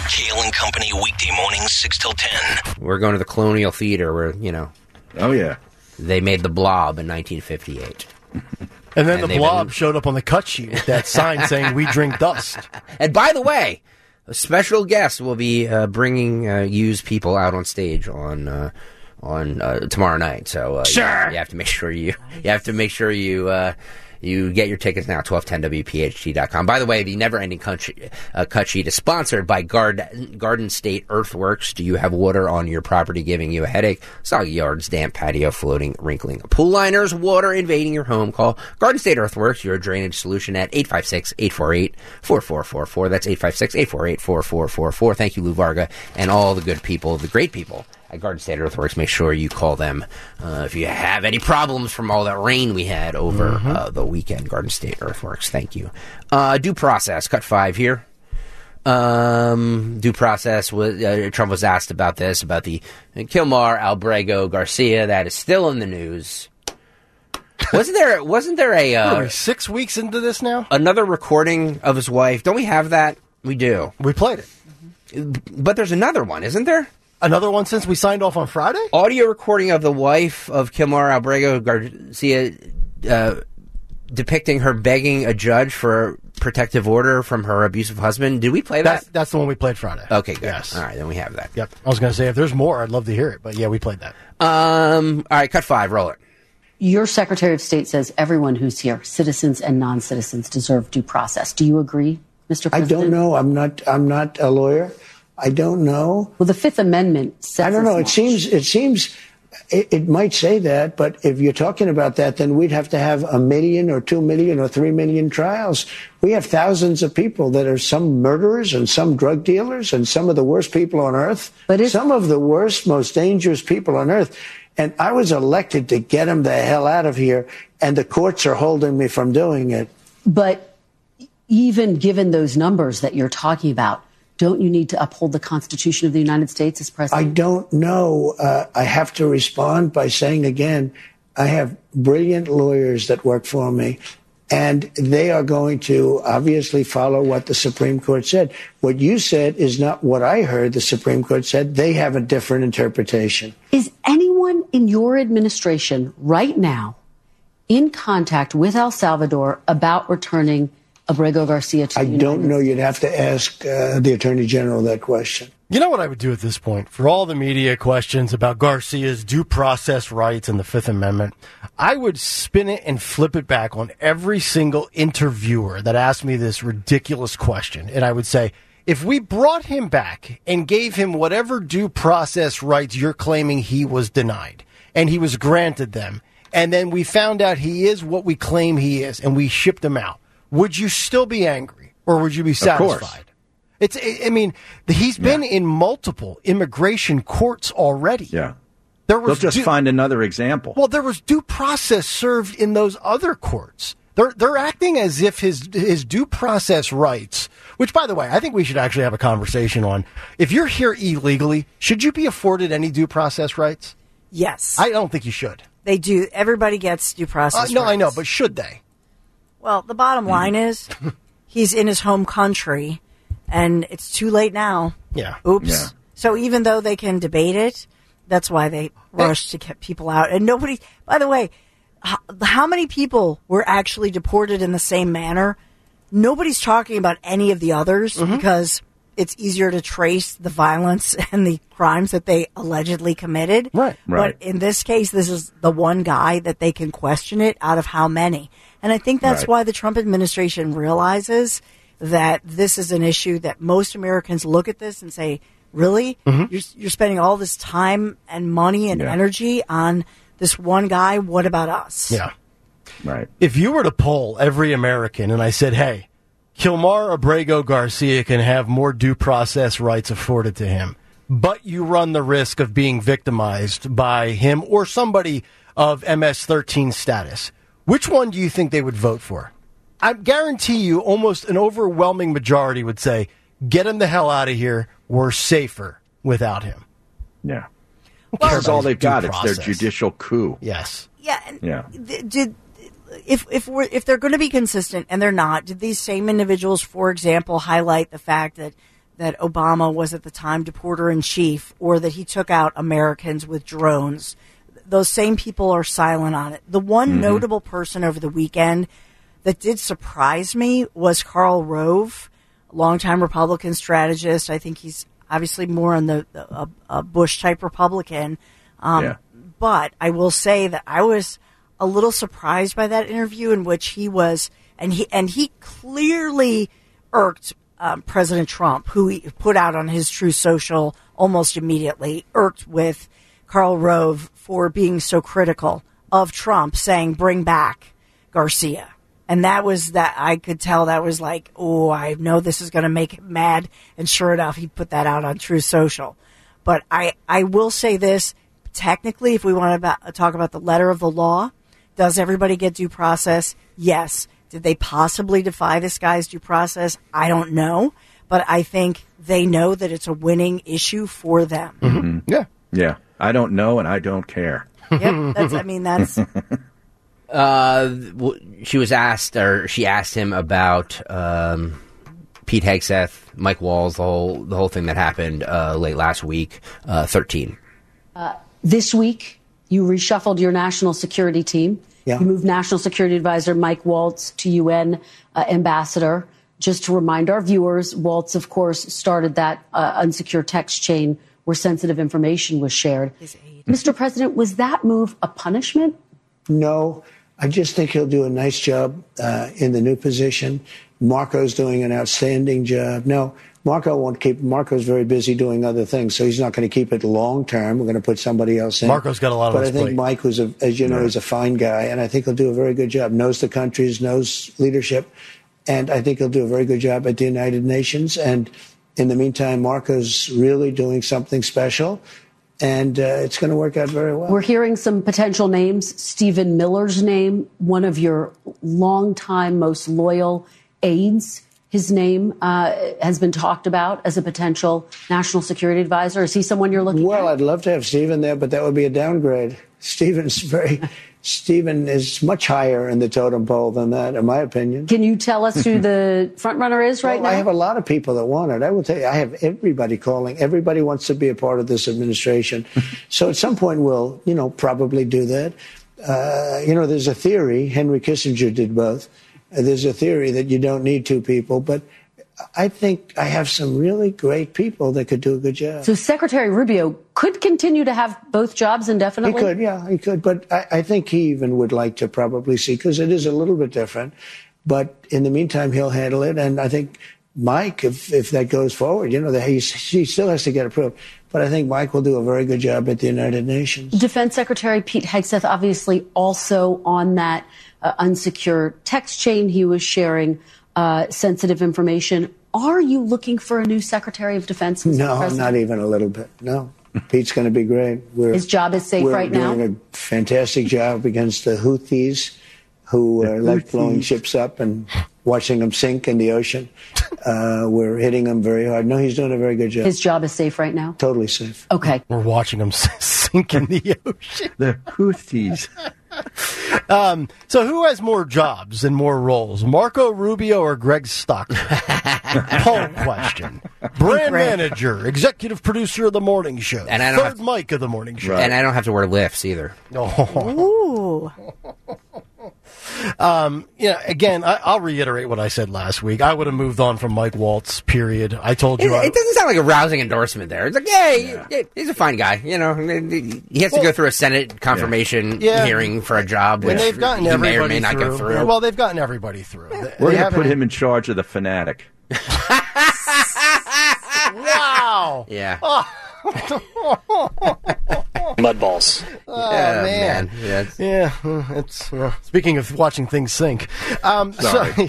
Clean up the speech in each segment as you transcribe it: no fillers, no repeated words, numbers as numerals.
Kale and Company, weekday mornings, 6 till 10. We're going to the Colonial Theater where, Oh, yeah. they made the Blob in 1958. And then the Blob showed up on the cut sheet with that sign saying, "We drink dust." And by the way, a special guest will be bringing used people out on stage on tomorrow night. So sure. you have to make sure you get your tickets now, 1210wpht.com. By the way, the Never Ending cut sheet is sponsored by Garden State Earthworks. Do you have water on your property giving you a headache? Soggy yards, damp patio, floating, wrinkling pool liners, water invading your home? Call Garden State Earthworks, your drainage solution at 856-848-4444. That's 856-848-4444. Thank you, Lou Varga, and all the good people, the great people at Garden State Earthworks. Make sure you call them if you have any problems from all that rain we had over the weekend. Garden State Earthworks, thank you. Due process, cut 5 here. Due process, Trump was asked about this, about the Kilmar Albrego Garcia. That is still in the news. Wasn't there a... Are we 6 weeks into this now? Another recording of his wife. Don't we have that? We do. We played it. But there's another one, isn't there? Another one since we signed off on Friday? Audio recording of the wife of Kilmar Albrego Garcia depicting her begging a judge for a protective order from her abusive husband. Did we play that? That's the one we played Friday. Okay, good. Yes. All right, then we have that. Yep. I was going to say, if there's more, I'd love to hear it. But yeah, we played that. All right, cut 5. Roll it. Your Secretary of State says everyone who's here, citizens and non-citizens, deserve due process. Do you agree, Mr. President? I don't know. I'm not a lawyer. I don't know. Well, the Fifth Amendment says... I don't know. It seems it might say that, but if you're talking about that, then we'd have to have 1 million or 2 million or 3 million trials. We have thousands of people that are some murderers and some drug dealers and some of the worst people on earth. Some of the worst, most dangerous people on earth. And I was elected to get them the hell out of here, and the courts are holding me from doing it. But even given those numbers that you're talking about, don't you need to uphold the Constitution of the United States as president? I don't know. I have to respond by saying again, I have brilliant lawyers that work for me, and they are going to obviously follow what the Supreme Court said. What you said is not what I heard the Supreme Court said. They have a different interpretation. Is anyone in your administration right now in contact with El Salvador about returning Abrego Garcia to the United States? I don't know. You'd have to ask the Attorney General that question. You know what I would do at this point? For all the media questions about Garcia's due process rights and the Fifth Amendment, I would spin it and flip it back on every single interviewer that asked me this ridiculous question. And I would say, if we brought him back and gave him whatever due process rights you're claiming he was denied, and he was granted them, and then we found out he is what we claim he is, and we shipped him out, would you still be angry, or would you be satisfied? He's been in multiple immigration courts already. Yeah. They'll just find another example. Well, there was due process served in those other courts. They're acting as if his due process rights, which, by the way, I think we should actually have a conversation on. If you're here illegally, should you be afforded any due process rights? Yes. I don't think you should. They do. Everybody gets due process No, rights. I know, but should they? Well, the bottom line is he's in his home country, and it's too late now. Yeah. Oops. Yeah. So even though they can debate it, that's why they rushed to get people out. And nobody, by the way, how many people were actually deported in the same manner? Nobody's talking about any of the others because it's easier to trace the violence and the crimes that they allegedly committed. Right. But in this case, this is the one guy that they can question it out of how many. And I think that's why the Trump administration realizes that this is an issue that most Americans look at this and say, really? You're spending all this time and money and energy on this one guy? What about us? Yeah. Right. If you were to poll every American and I said, hey, Kilmar Abrego Garcia can have more due process rights afforded to him, but you run the risk of being victimized by him or somebody of MS-13 status, which one do you think they would vote for? I guarantee you almost an overwhelming majority would say, get him the hell out of here. We're safer without him. Yeah. That's all they've got. It's their judicial coup. Yes. Yeah. Yeah. If they're going to be consistent, and they're not, did these same individuals, for example, highlight the fact that that Obama was at the time deporter-in-chief or that he took out Americans with drones. Those same people are silent on it. The one notable person over the weekend that did surprise me was Karl Rove, longtime Republican strategist. I think he's obviously more on the Bush-type Republican. But I will say that I was a little surprised by that interview in which he was, and he clearly irked President Trump, who he put out on his Truth Social almost immediately, irked with Karl Rove for being so critical of Trump, saying, bring back Garcia. And that I could tell that was like, oh, I know this is going to make him mad. And sure enough, he put that out on Truth Social. But I will say this, technically, if we want to talk about the letter of the law, does everybody get due process? Yes. Did they possibly defy this guy's due process? I don't know. But I think they know that it's a winning issue for them. Mm-hmm. Yeah. Yeah. I don't know, and I don't care. Yep. That's... She asked him about Pete Hegseth, Mike Walls, the whole thing that happened late last week. 13. This week, you reshuffled your national security team. Yeah. You moved National Security Advisor Mike Waltz to UN ambassador. Just to remind our viewers, Waltz, of course, started that unsecure text chain where sensitive information was shared. Mr. President, was that move a punishment? No, I just think he'll do a nice job in the new position. Marco's doing an outstanding job. No, Marco won't keep. Marco's very busy doing other things, so he's not going to keep it long term. We're going to put somebody else in. Marco's got a lot of. But I think Mike was, as you know, he's a fine guy, and I think he'll do a very good job. Knows the countries, knows leadership, and I think he'll do a very good job at the United Nations. And in the meantime, Marco's really doing something special. And it's going to work out very well. We're hearing some potential names. Stephen Miller's name, one of your longtime, most loyal aides. His name has been talked about as a potential national security advisor. Is he someone you're looking at? Well, I'd love to have Stephen there, but that would be a downgrade. Stephen is much higher in the totem pole than that, in my opinion. Can you tell us who the front runner is right now? I have a lot of people that want it. I will tell you, I have everybody calling. Everybody wants to be a part of this administration. So at some point we'll, probably do that. There's a theory. Henry Kissinger did both. There's a theory that you don't need two people, but I think I have some really great people that could do a good job. So Secretary Rubio could continue to have both jobs indefinitely? He could, yeah, he could. But I think he even would like to probably see, because it is a little bit different. But in the meantime, he'll handle it. And I think Mike, if that goes forward, he still has to get approved. But I think Mike will do a very good job at the United Nations. Defense Secretary Pete Hegseth, obviously also on that unsecure text chain. He was sharing sensitive information. Are you looking for a new Secretary of Defense, Mr. No, President? not even a little bit. No. Pete's going to be great. His job is safe right now? We're doing a fantastic job against the Houthis, who like blowing ships up and watching them sink in the ocean. We're hitting them very hard. No, he's doing a very good job. His job is safe right now? Totally safe. Okay. We're watching them sink in the ocean. The Houthis. So who has more jobs and more roles, Marco Rubio or Greg Stockton? Poll question. Brand manager, executive producer of the morning show, and I don't third mic of the morning show. Right. And I don't have to wear lifts either. Ooh. Again, I'll reiterate what I said last week. I would have moved on from Mike Waltz, period. I told you. It doesn't sound like a rousing endorsement there. It's like, yeah, he's a fine guy. He has to go through a Senate confirmation hearing for a job, which and they've gotten he may or may everybody not go through. Well, they've gotten everybody through. We're going to put him in charge of the Fanatic. Wow. Yeah. Mudballs. Oh, man. Yeah, It's speaking of watching things sink. Sorry.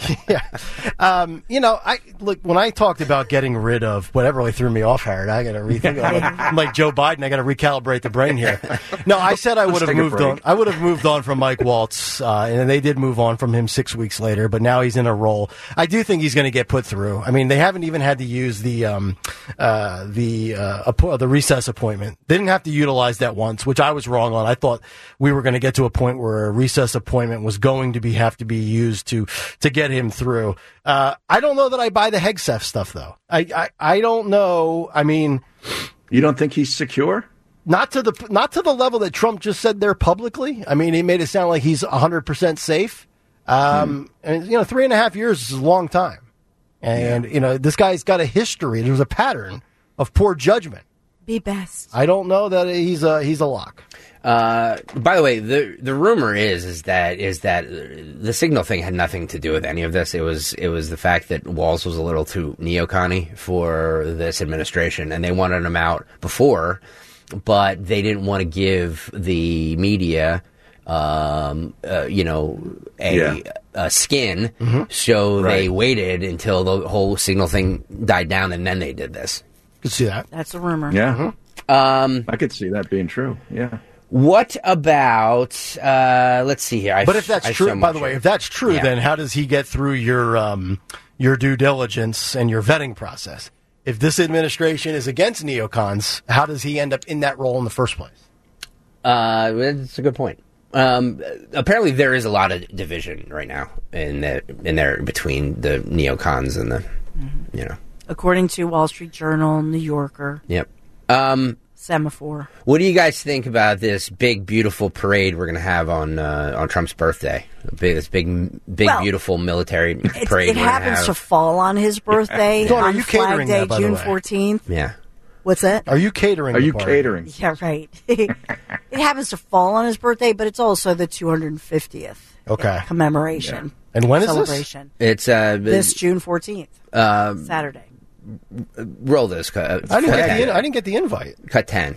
Look, when I talked about getting rid of whatever really threw me off, Harry, I got to rethink. I'm like Joe Biden. I got to recalibrate the brain here. No, I said I would have moved on. I would have moved on from Mike Waltz, and they did move on from him 6 weeks later. But now he's in a role. I do think he's going to get put through. I mean, they haven't even had to use the recess appointment. They didn't have to utilize that once. once, which I was wrong on. I thought we were going to get to a point where a recess appointment was going to have to be used to get him through. I don't know that I buy the Hegseth stuff, though. I don't know. I mean, you don't think he's secure? Not to the level that Trump just said there publicly. I mean, he made it sound like he's 100% safe. And 3.5 years is a long time. And, this guy's got a history. There's a pattern of poor judgment. Be best. I don't know that he's a lock. By the way, the rumor is that the Signal thing had nothing to do with any of this. It was the fact that Walz was a little too neocon-y for this administration, and they wanted him out before, but they didn't want to give the media a skin, so they waited until the whole Signal thing died down, and then they did this. Could see that. That's a rumor. Yeah, I could see that being true. Yeah. What about? Let's see here. But if that's true, by the way, if that's true, then how does he get through your due diligence and your vetting process? If this administration is against neocons, how does he end up in that role in the first place? That's a good point. Apparently, there is a lot of division right now in there between the neocons and the, According to Wall Street Journal, New Yorker. Yep. Semaphore. What do you guys think about this big, beautiful parade we're going to have on Trump's birthday? This big, beautiful military parade. It happens to fall on his birthday Dawn, on Flag Day, June 14th. Yeah. What's that? Are you catering? Are you catering? Yeah, right. It happens to fall on his birthday, but it's also the 250th commemoration. And when is celebration. It's this June 14th, Saturday. Roll this. I didn't get the invite. Cut 10.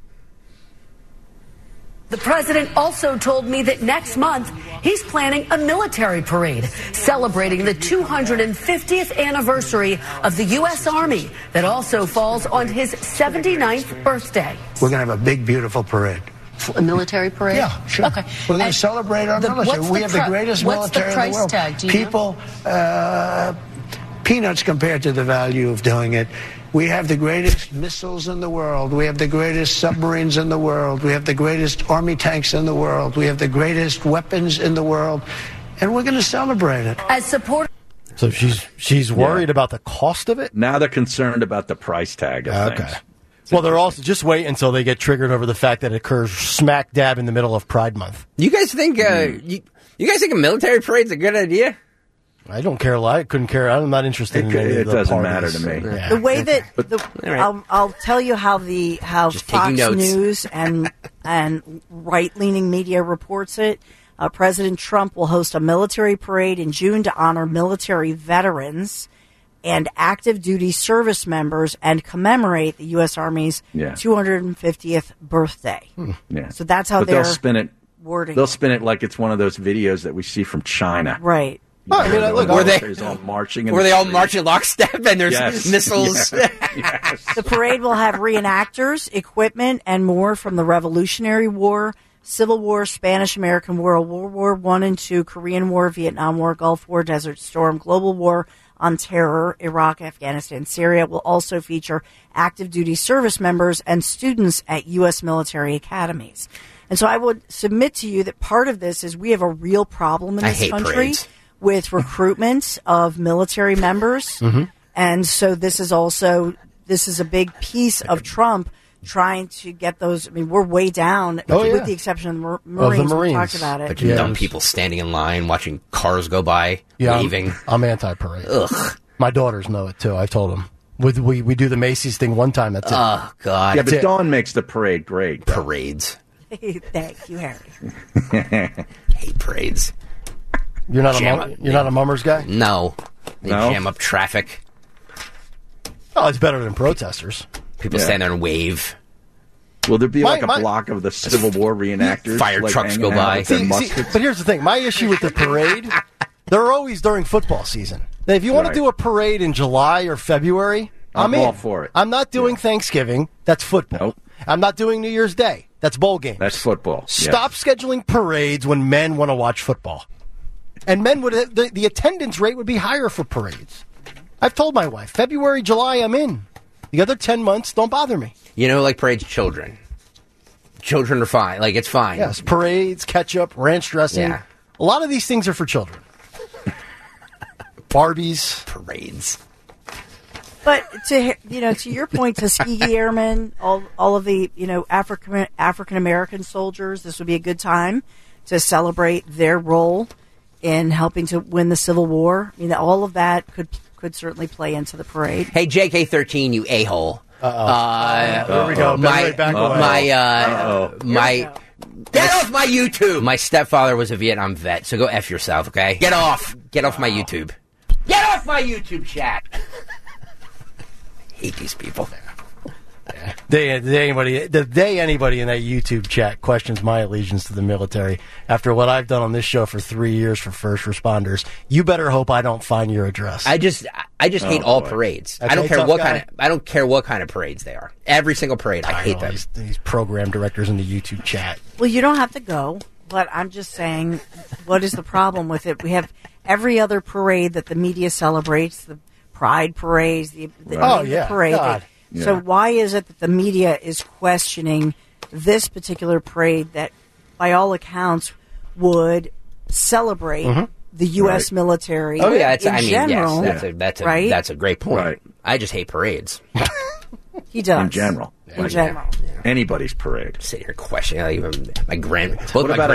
The president also told me that next month he's planning a military parade celebrating the 250th anniversary of the U.S. Army that also falls on his 79th birthday. We're going to have a big, beautiful parade. A military parade? Yeah, sure. Okay. We're going to celebrate our military. We have the greatest military in the world. What's the price tag? Do you People, peanuts compared to the value of doing it. We have the greatest missiles in the world. We have the greatest submarines in the world. We have the greatest army tanks in the world. We have the greatest weapons in the world. And we're going to celebrate it. As support. So she's worried about the cost of it? Now they're concerned about the price tag of things. Well, they're also just wait until they get triggered over the fact that it occurs smack dab in the middle of Pride Month. You guys think you guys think a military parade's a good idea? I don't care. I couldn't care. I'm not interested in any of the doesn't parties. matter to me. The way that I'll tell you how Fox News and right-leaning media reports it. President Trump will host a military parade in June to honor military veterans and active duty service members and commemorate the U.S. Army's 250th birthday. Yeah. So that's how they'll spin it. They'll spin it like it's one of those videos that we see from China. Right. Oh, I mean, look, were they all marching? Were they all marching lockstep and there's missiles? Yes. The parade will have reenactors, equipment, and more from the Revolutionary War, Civil War, Spanish-American War, World War I and II, Korean War, Vietnam War, Gulf War, Desert Storm, Global War on Terror, Iraq, Afghanistan, Syria. Will also feature active duty service members and students at U.S. military academies. And so I would submit to you that part of this is we have a real problem in this country. Parades. With recruitment of military members. And so this is a big piece of Trump trying to get those. I mean, we're way down with the exception of the Marines. We talked about it. Like dumb people standing in line, watching cars go by, waving. I'm anti-parade. Ugh. My daughters know it, too. I told them. We do the Macy's thing one time. That's it. Oh, God. Yeah, but Dawn makes the parade great. Parades. Thank you, Harry. Hate parades. You're not a mummers guy? No. They jam up traffic. Oh, it's better than protesters. People stand there and wave. Will there be a block of the Civil War reenactors? Fire trucks go by. But here's the thing. My issue with the parade, they're always during football season. Now, if you want to do a parade in July or February, I'm all in. for it. I'm not doing Thanksgiving. That's football. Nope. I'm not doing New Year's Day. That's bowl games. That's football. Stop scheduling parades when men want to watch football. And men would the attendance rate would be higher for parades. I've told my wife, February, July, I'm in. The other 10 months, don't bother me. You know, like parades, children. Children are fine. Like, it's fine. Yes, parades, ketchup, ranch dressing. Yeah. A lot of these things are for children. Barbies. Parades. But to your point, Tuskegee Airmen, all of the African American soldiers, this would be a good time to celebrate their role in helping to win the Civil War. I mean, all of that could certainly play into the parade. Hey, JK-13, you a-hole. There we go. Get off my YouTube. My stepfather was a Vietnam vet, so go F yourself, okay? Get off my YouTube. Get off my YouTube chat. Hate these people. The day anybody in that YouTube chat questions my allegiance to the military, after what I've done on this show for 3 years for first responders, you better hope I don't find your address. I just hate all parades. I don't care what kind of parades they are. Every single parade, I hate them. These program directors in the YouTube chat. Well, you don't have to go, but I'm just saying, what is the problem with it? We have every other parade that the media celebrates, the Pride parades, the parade. God. Yeah. So why is it that the media is questioning this particular parade that, by all accounts, would celebrate the U.S. military? Oh yeah, that's a great point. Right. I just hate parades. He does In general. In general. Anybody's parade. Sit here questioning even my grandfathers.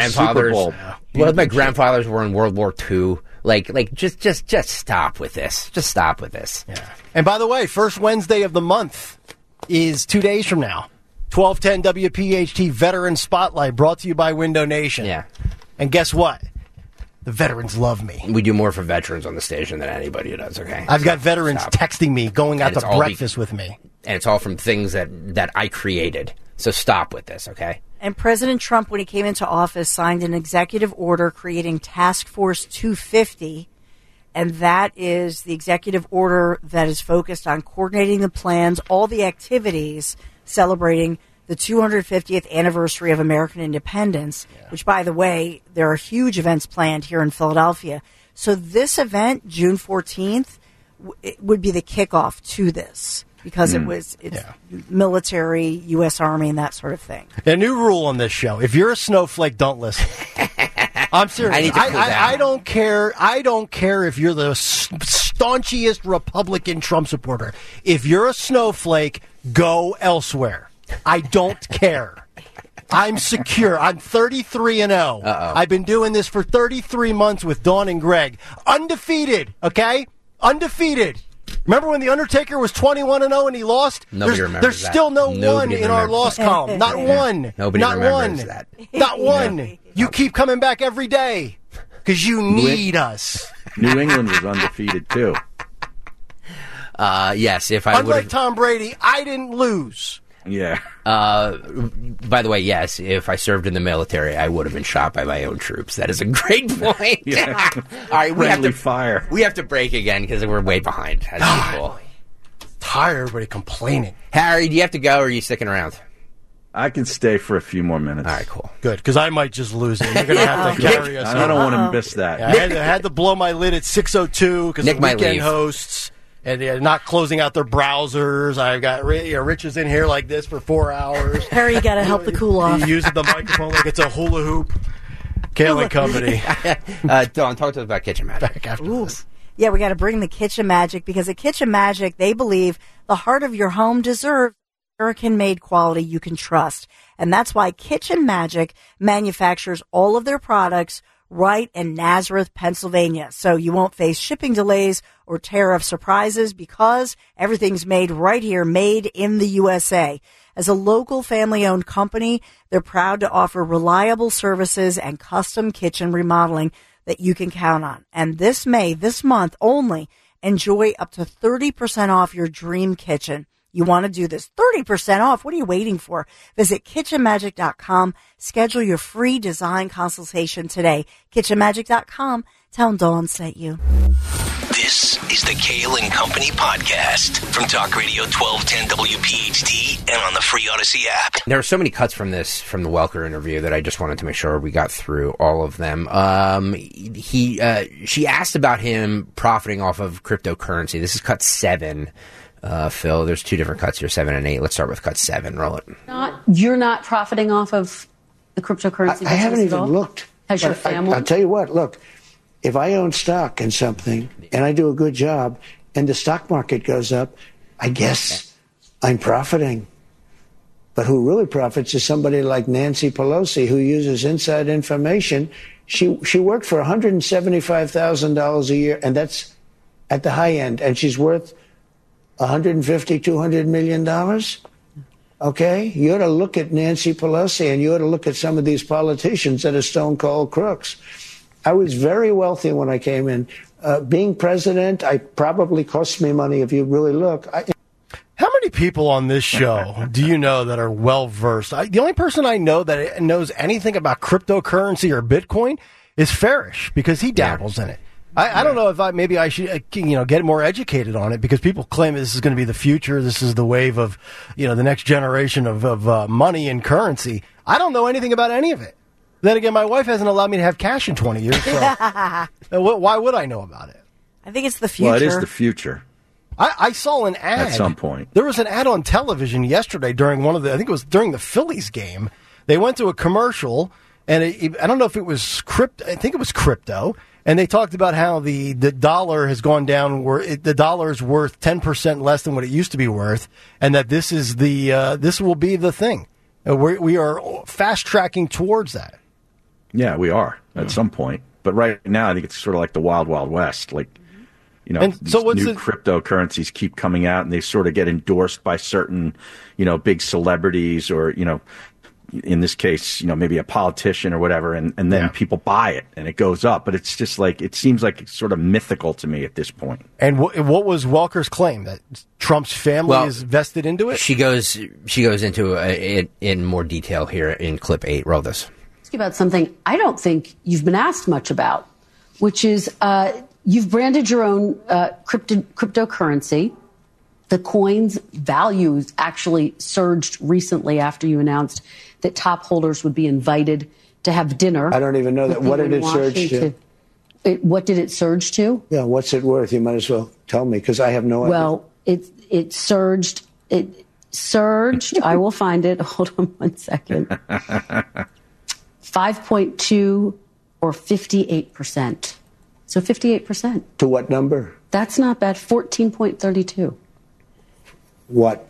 Both my grandfathers were in World War II. Like, just stop with this. Just stop with this. Yeah. And by the way, first Wednesday of the month is 2 days from now. 1210 WPHT Veteran Spotlight, brought to you by Window Nation. Yeah. And guess what? The veterans love me. We do more for veterans on the station than anybody does, okay? I've got veterans texting me, going out And to breakfast with me. And it's all from things that I created. So stop with this, okay? And President Trump, when he came into office, signed an executive order creating Task Force 250, and that is the executive order that is focused on coordinating the plans, all the activities celebrating the 250th anniversary of American independence, which, by the way, there are huge events planned here in Philadelphia. So this event, June 14th, it would be the kickoff to this. Because it's military, U.S. Army, and that sort of thing. A new rule on this show: if you're a snowflake, don't listen. I'm serious. I need to cool down. I don't care. I don't care if you're the staunchiest Republican Trump supporter. If you're a snowflake, go elsewhere. I don't care. I'm secure. I'm 33-0. I've been doing this for 33 months with Dawn and Greg. Undefeated, okay? Undefeated. Remember when The Undertaker was 21-0 and he lost? Nobody remembers There's that. still no Nobody one in our loss column. Not one. Nobody Not remembers one. that. Not one. You keep coming back every day because you need us. New England was undefeated, too. Yes, if I Unlike Tom Brady, I didn't lose. Yeah. by the way, yes, if I served in the military, I would have been shot by my own troops. That is a great point. Yeah. All right, we have to fire. We have to break again because we're way behind as usual. Tired, everybody complaining. Harry, do you have to go or are you sticking around? I can stay for a few more minutes. All right, cool. Good, because I might just lose it. You're going to have to carry us. I don't want to miss that. Yeah, I had to blow my lid at 6:02 because the weekend hosts and they're not closing out their browsers. I've got Rich is in here like this for 4 hours. Harry, you got to help the cool off. He uses the microphone like it's a hula hoop. Kale and Company. Dawn, talk to us about Kitchen Magic. Back after this. Yeah, we got to bring the Kitchen Magic because at Kitchen Magic, they believe the heart of your home deserves American-made quality you can trust. And that's why Kitchen Magic manufactures all of their products right in Nazareth, Pennsylvania. So you won't face shipping delays or tariff surprises because everything's made right here, made in the USA. As a local family-owned company, they're proud to offer reliable services and custom kitchen remodeling that you can count on. And this month only, enjoy up to 30% off your dream kitchen. You want to do this. 30% off. What are you waiting for? Visit kitchenmagic.com. Schedule your free design consultation today. Kitchenmagic.com. Tell them Dawn sent you. This is the Kale and Company podcast from Talk Radio 1210 WPHT and on the free Odyssey app. There are so many cuts from the Welker interview that I just wanted to make sure we got through all of them. She asked about him profiting off of cryptocurrency. This is cut 7. Phil. There's 2 different cuts here, 7 and 8. Let's start with cut 7. Roll it. You're not profiting off of the cryptocurrency? I haven't even looked. Has your family? I'll tell you what, look, if I own stock in something and I do a good job and the stock market goes up, I guess I'm profiting. But who really profits is somebody like Nancy Pelosi, who uses inside information. She worked for $175,000 a year, and that's at the high end, and she's worth $150, $200 million. Okay? You ought to look at Nancy Pelosi, and you ought to look at some of these politicians that are stone-cold crooks. I was very wealthy when I came in. Being president, I probably cost me money if you really look. How many people on this show do you know that are well-versed? The only person I know that knows anything about cryptocurrency or Bitcoin is Farish, because he dabbles in it. I don't know if I should get more educated on it, because people claim this is going to be the future. This is the wave of the next generation of money and currency. I don't know anything about any of it. Then again, my wife hasn't allowed me to have cash in 20 years. So why would I know about it? I think it's the future. Well, it is the future. I saw an ad. At some point. There was an ad on television yesterday during I think it was during the Phillies game. They went to a commercial, and I don't know if it was crypto. I think it was crypto. And they talked about how the dollar has gone down, the dollar is worth 10% less than what it used to be worth, and that this is this will be the thing. We are fast tracking towards that. Yeah, we are at some point. But right now, I think it's sort of like the Wild Wild West. And these so what's new cryptocurrencies keep coming out, and they sort of get endorsed by certain, big celebrities, or, in this case, maybe a politician or whatever, and then people buy it and it goes up. But it's just it seems like it's sort of mythical to me at this point. And what was Welker's claim, that Trump's family is vested into it? She goes into it in more detail here in clip 8. Roll this. Ask you about something I don't think you've been asked much about, which is you've branded your own cryptocurrency. The coin's values actually surged recently after you announced that top holders would be invited to have dinner. I don't even know that. What did it surge to? What did it surge to? Yeah, what's it worth? You might as well tell me, because I have no idea. Well, it surged. It surged. I will find it. Hold on 1 second. 5.2 or 58%. So 58%. To what number? That's not bad. 14.32. What?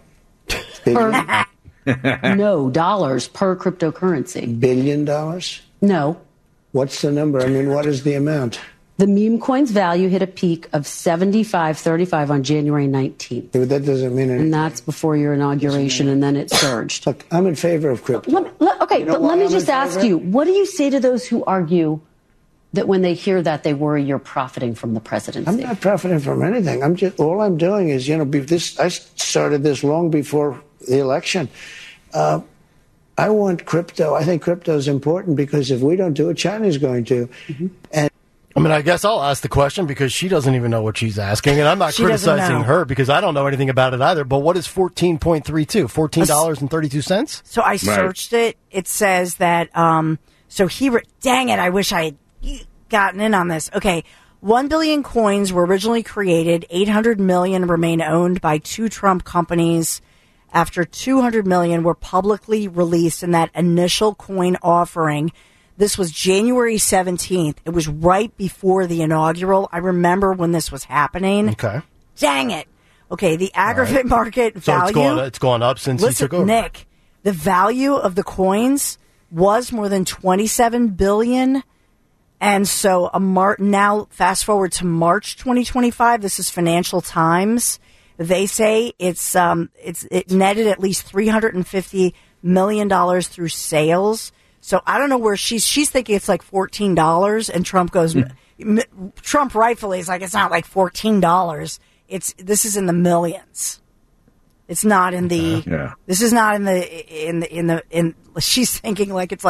No, dollars per cryptocurrency. $1 billion? No. What's the number? I mean, what is the amount? The meme coin's value hit a peak of $75.35 on January 19th. But that doesn't mean anything. And that's before your inauguration, and then it surged. Look, I'm in favor of crypto. Let me just ask you, what do you say to those who argue that when they hear that, they worry you're profiting from the presidency? I'm not profiting from anything. all I'm doing is, I started this long before the election. I want crypto. I think crypto is important, because if we don't do it, China's going to. Mm-hmm. And I guess I'll ask the question, because she doesn't even know what she's asking, and I'm not criticizing her because I don't know anything about it either. But what is 14.32? $14.32? So I searched it. It says that. Dang it! I wish I had gotten in on this. Okay, 1 billion coins were originally created. 800 million remain owned by 2 Trump companies. After 200 million were publicly released in that initial coin offering. This was January 17th. It was right before the inaugural. I remember when this was happening. Okay. Dang it. Okay, the aggregate market value. So it's gone up since he took over. Nick, the value of the coins was more than $27 billion. And so now fast forward to March 2025. This is Financial Times. They say it netted at least $350 million through sales. So I don't know where she's thinking it's like $14, and Trump goes, Trump rightfully is like, it's not like $14. This is in the millions. It's not in the, this is not in the, she's thinking like it's like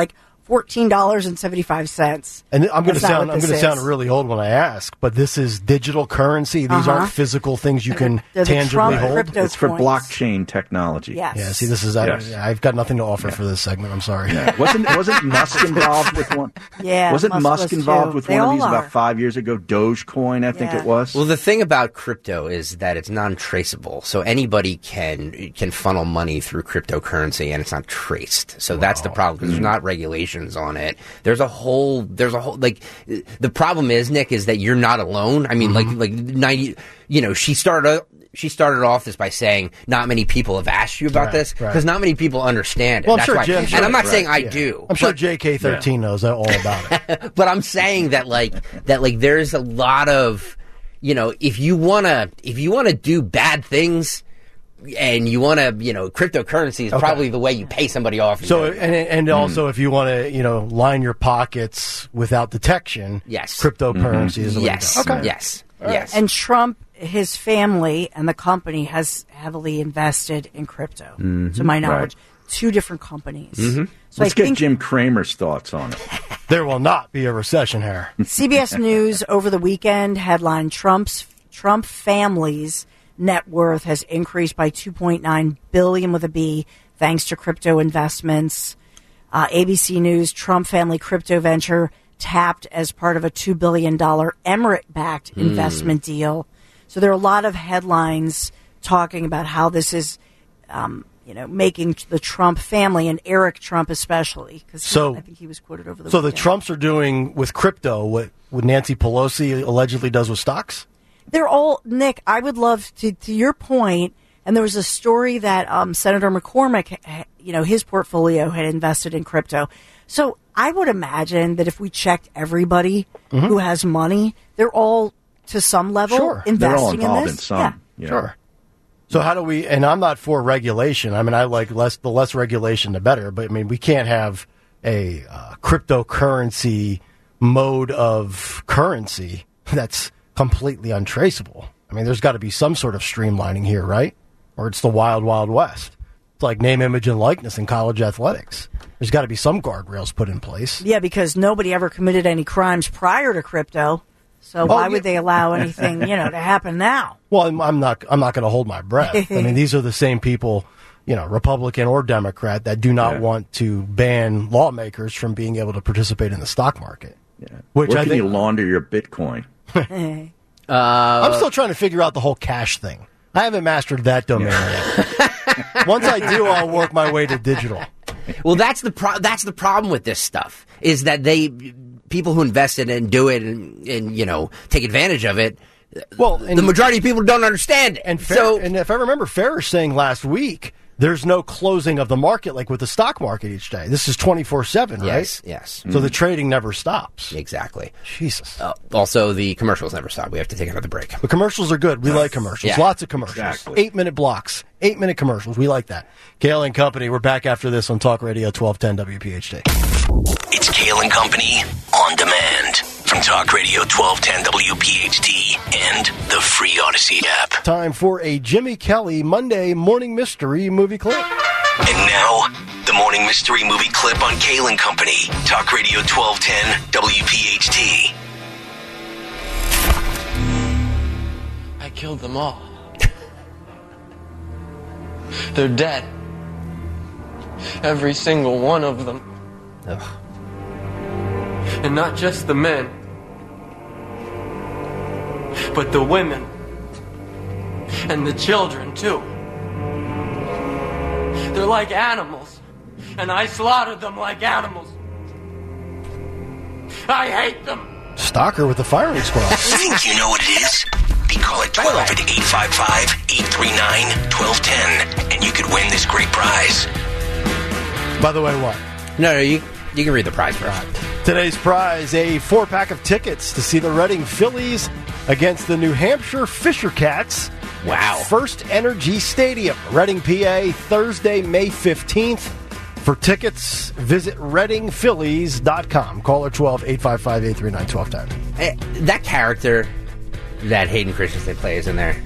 $14.75. And I'm going to sound really old when I ask, but this is digital currency. These aren't physical things you can tangibly hold. It's for blockchain technology. Yes. Yeah. See, this is I've got nothing to offer for this segment. I'm sorry. Yeah. Wasn't Musk involved with one? Yeah. Wasn't Musk involved too. with They one of all these are. about 5 years ago? Dogecoin, I think it was. Well, the thing about crypto is that it's non-traceable, so anybody can funnel money through cryptocurrency, and it's not traced. So that's the problem, because there's not regulations on it. There's a whole like the problem is, Nick, is that you're not alone. I mean, like 90. You know, she started off this by saying not many people have asked you about this because not many people understand it. Well, That's I'm why. sure And I'm not saying I do. I'm sure JK13 knows all about it. But I'm saying that there's a lot of, you know, if you wanna do bad things and you wanna, you know, cryptocurrency is probably the way you pay somebody off. So and also if you want to, you know, line your pockets without detection, cryptocurrency is the way to go. Yes. And Trump, his family, and the company has heavily invested in crypto, to my knowledge. Two different companies. So Let's get Jim Cramer's thoughts on it. There will not be a recession here. CBS News over the weekend headlined Trump family's net worth has increased by $2.9 billion with a B thanks to crypto investments. ABC News, Trump family crypto venture tapped as part of a $2 billion Emirate-backed investment deal. So there are a lot of headlines talking about how this is, you know, making the Trump family and Eric Trump especially, because I think he was quoted over the weekend. So the Trumps are doing with crypto what Nancy Pelosi allegedly does with stocks? They're all, Nick, I would love to your point, and there was a story that Senator McCormick, you know, his portfolio had invested in crypto. So I would imagine that if we checked everybody who has money, they're all to some level investing they're all involved in this. In some. Yeah. Sure. So how do we, and I'm not for regulation. I mean, I like the less regulation, the better. But I mean, we can't have a cryptocurrency mode of currency that's completely untraceable. I mean, there's got to be some sort of streamlining here, right? Or it's the wild, wild west. It's like name, image, and likeness in college athletics. There's got to be some guardrails put in place. Yeah, because nobody ever committed any crimes prior to crypto. So why would they allow anything, you know, to happen now? Well, I'm not going to hold my breath. I mean, these are the same people, you know, Republican or Democrat, that do not want to ban lawmakers from being able to participate in the stock market. Yeah. Which Where I can think you launder your Bitcoin? I'm still trying to figure out the whole cash thing. I haven't mastered that domain yet. Once I do, I'll work my way to digital. Well, that's the problem with this stuff, is that people who invest in it and do it and you know, take advantage of it. Well, the majority of people don't understand it. And if I remember, Farris saying last week, there's no closing of the market like with the stock market each day. This is 24/7, right? Yes. So the trading never stops. Exactly. Jesus. Also, the commercials never stop. We have to take another break. The commercials are good. We like commercials. Yeah. Lots of commercials. Exactly. 8-minute blocks. 8-minute commercials. We like that. Kale and Company. We're back after this on Talk Radio 1210 WPHT. It's Kale and Company on demand from Talk Radio 1210 WPHT and the free Odyssey app. Time for a Jimmy Kelly Monday Morning Mystery movie clip. And now, the morning mystery movie clip on Kale and Company. Talk Radio 1210 WPHT. I killed them all. They're dead. Every single one of them. Ugh. And not just the men, but the women. And the children, too. They're like animals, and I slaughtered them like animals. I hate them. Stalker with the firing squad. Think you know what it is? Be call it 12 at 855-839-1210, and you could win this great prize. By the way, what? No, you can read the prize first. Today's prize, a 4-pack of tickets to see the Reading Phillies against the New Hampshire Fisher Cats. Wow. First Energy Stadium, Reading, PA, Thursday, May 15th. For tickets, visit ReadingPhillies.com. Caller 12-855-839-1210. That character that Hayden Christensen plays in there,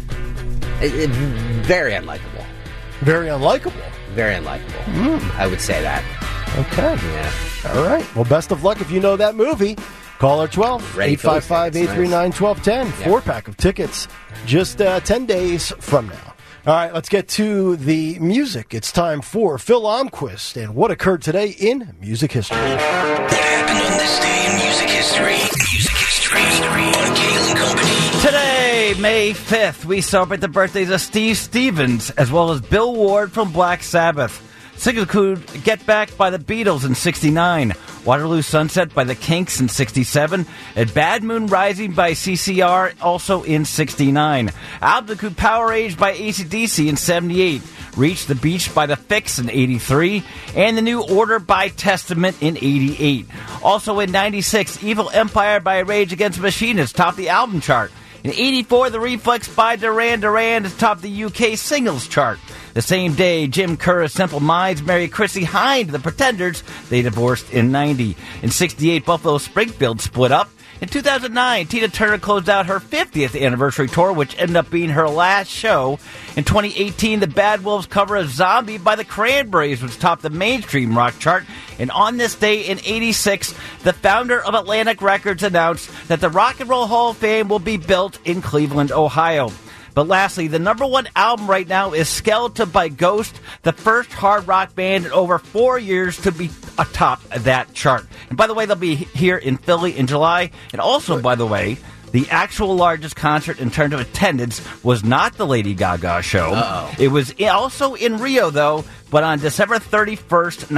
very unlikable. Very unlikable. Very unlikable. I would say that. Okay. Yeah. All right. Well, best of luck if you know that movie. Caller 12, Ready for those 855-839-1210. Yeah. 4-pack of tickets just 10 days from now. All right, let's get to the music. It's time for Phil Almquist and what occurred today in music history. What happened on this day in music history? Music history on Kale and Company. Today, May 5th, we celebrate the birthdays of Steve Stevens as well as Bill Ward from Black Sabbath. Single include Get Back by the Beatles in 69, Waterloo Sunset by the Kinks in 67, and Bad Moon Rising by CCR also in 69. Album include Power Age by AC/DC in 78, Reach the Beach by the Fix in 83, and The New Order by Testament in 88. Also in 96, Evil Empire by Rage Against the Machine has topped the album chart. In 84, The Reflex by Duran Duran has topped the UK singles chart. The same day, Jim Kerr's Simple Minds married Chrissie Hynde, The Pretenders. They divorced in 90. In 68, Buffalo Springfield split up. In 2009, Tina Turner closed out her 50th anniversary tour, which ended up being her last show. In 2018, the Bad Wolves cover of Zombie by the Cranberries, which topped the mainstream rock chart. And on this day in 86, the founder of Atlantic Records announced that the Rock and Roll Hall of Fame will be built in Cleveland, Ohio. But lastly, the number one album right now is Skeleton by Ghost, the first hard rock band in over 4 years to be atop that chart. And by the way, they'll be here in Philly in July. And also, by the way, the actual largest concert in terms of attendance was not the Lady Gaga show. Uh-oh. It was also in Rio, though, but on December 31st,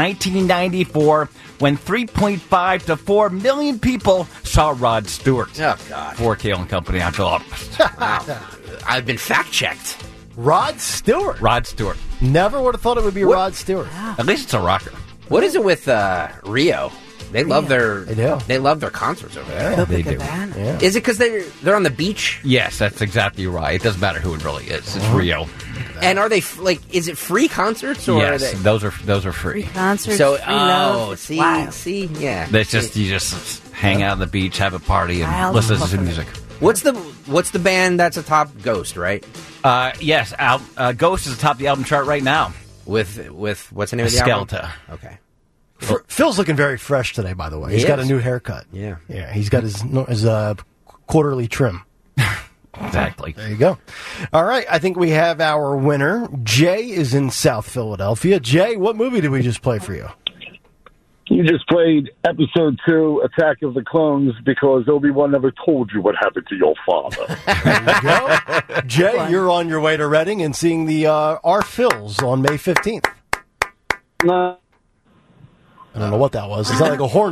1994, when 3.5 to 4 million people saw Rod Stewart. Oh, God. For Kale and Company on Phil Almquist. Wow. I've been fact-checked. Rod Stewart. Rod Stewart. Never would have thought it would be Rod Stewart. At least it's a rocker. What is it with Rio? They love their They love their concerts over there. Yeah, they do. Yeah. Is it because they're on the beach? Yes, that's exactly right. It doesn't matter who it really is. It's Rio. And are they is it free concerts or yes, are they? those are free. Free concerts, So free love. see, Wild. yeah. It's just you just hang out on the beach, have a party, and Wild listen to some motherfucker. music. What's the band that's atop Ghost, right? Yes, Ghost is atop the album chart right now. With what's the name of the album? Skeleton. Okay. Phil's looking very fresh today, by the way. He's got a new haircut. Yeah. Yeah, he's got his quarterly trim. Exactly. There you go. All right, I think we have our winner. Jay is in South Philadelphia. Jay, what movie did we just play for you? You just played episode 2, Attack of the Clones, because Obi-Wan never told you what happened to your father. There you go. Jay, you're on your way to Reading and seeing the Our Phils on May 15th. No. I don't know what that was. It's not like a horn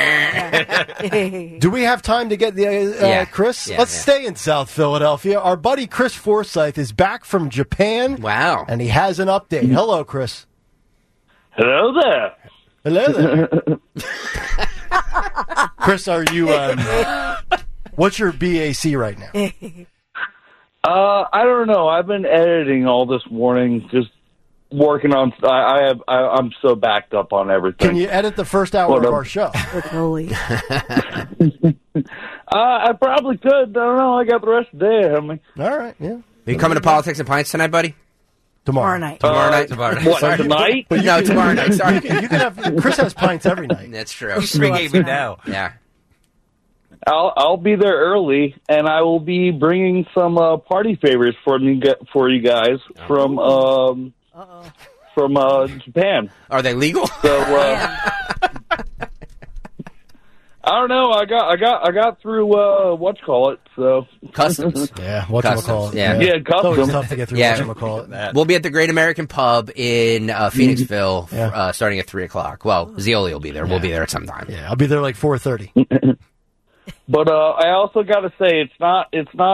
beeping. Do we have time to get the Chris? Yeah, Let's stay in South Philadelphia. Our buddy Chris Forsyth is back from Japan. Wow. And he has an update. Hello, Chris. Hello there. Hello there. Chris, are you... what's your BAC right now? I don't know. I've been editing all this morning, just working on... I'm so backed up on everything. Can you edit the first hour of our show? Totally. I probably could. I don't know. I got the rest of the day ahead of me. All right, yeah. Are you coming to Politics and Pints tonight, buddy? Tomorrow night. Tomorrow night. What, Sorry. tonight? No, tomorrow night. Sorry. You can have... Chris has pints every night. That's true. Just ringing me now. Yeah. I'll be there early, and I will be bringing some party favors for you guys from Japan. Are they legal? So I don't know. I got through whatchamacallit. So Customs. Yeah, whatchamacallit. Yeah. Yeah, It's always customs. tough to get through whatchamacallit. We'll be at the Great American Pub in Phoenixville starting at 3 o'clock. Well, Zioli will be there. We'll be there at some time. Yeah, I'll be there like 4:30. But I also got to say it's not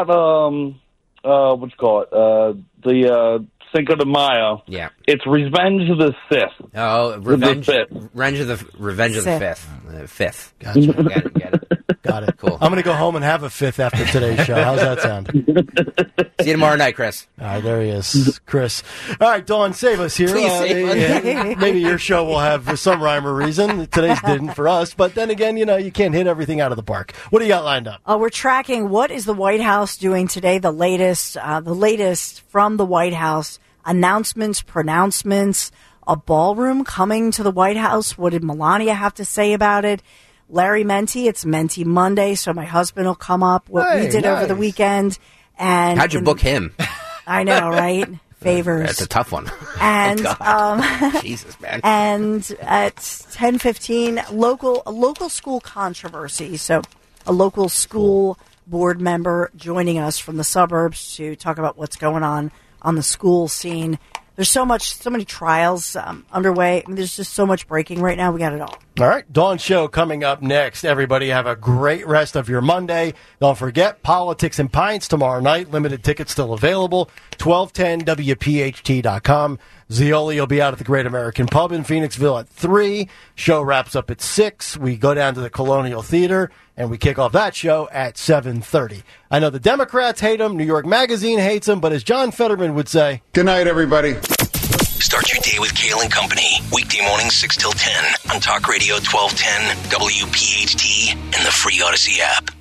the Cinco de Mayo. Yeah. It's Revenge of the Sith. Oh, Revenge of the Fifth. Fifth. Gotcha. Get it. Got it. Cool. I'm going to go home and have a fifth after today's show. How's that sound? See you tomorrow night, Chris. All right, there he is, Chris. All right, Dawn, save us here. Please save us. Maybe your show will have some rhyme or reason. Today's didn't for us. But then again, you can't hit everything out of the park. What do you got lined up? We're tracking what is the White House doing today, the latest from the White House, announcements, pronouncements, a ballroom coming to the White House. What did Melania have to say about it? Larry Menti, it's Menti Monday, so my husband will come up. What we did over the weekend. And how'd you book him? I know, right? Favors. That's a tough one. And Jesus, man. And at 10:15, a local school controversy. So a local school board member joining us from the suburbs to talk about what's going on the school scene. There's so many trials underway. I mean, there's just so much breaking right now. We got it all. All right, Dawn Show coming up next. Everybody have a great rest of your Monday. Don't forget, Politics and Pints tomorrow night. Limited tickets still available. 1210WPHT.com. Zioli will be out at the Great American Pub in Phoenixville at 3. Show wraps up at 6. We go down to the Colonial Theater, and we kick off that show at 7:30. I know the Democrats hate him. New York Magazine hates him. But as John Fetterman would say, good night, everybody. Start your day with Kale and Company. Weekday mornings 6 till 10 on Talk Radio 1210, WPHT, and the free Odyssey app.